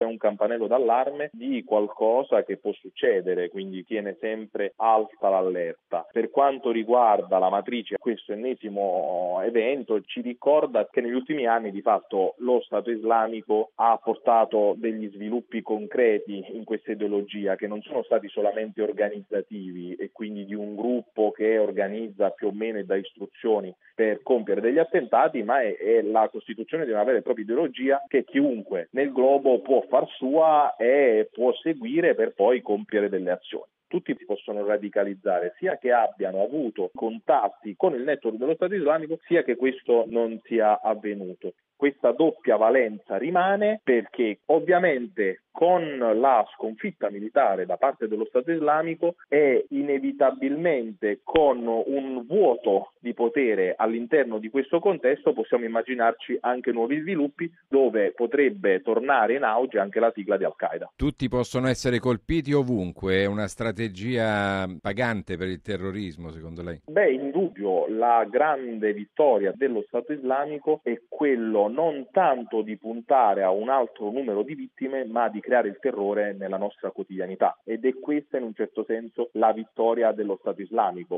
è un campanello d'allarme di qualcosa che può succedere, quindi tiene sempre alta l'allerta. Per quanto riguarda la matrice, questo ennesimo evento ci ricorda che negli ultimi anni di fatto lo Stato islamico ha portato degli sviluppi concreti in questa ideologia, che non sono stati solamente organizzativi e quindi di un gruppo che organizza più o meno e dà istruzioni per compiere degli attentati, ma è la costituzione di una vera e propria ideologia che chiunque nel globo può far sua e può seguire per poi compiere delle azioni. Tutti possono radicalizzare, sia che abbiano avuto contatti con il network dello Stato islamico, sia che questo non sia avvenuto. Questa doppia valenza rimane perché ovviamente con la sconfitta militare da parte dello Stato islamico e inevitabilmente con un vuoto di potere all'interno di questo contesto possiamo immaginarci anche nuovi sviluppi dove potrebbe tornare in auge anche la sigla di Al-Qaeda. Tutti possono essere colpiti ovunque, è una strategia pagante per il terrorismo, secondo lei? Indubbio, la grande vittoria dello Stato islamico è quello non tanto di puntare a un altro numero di vittime, ma di creare il terrore nella nostra quotidianità. Ed è questa in un certo senso la vittoria dello Stato islamico.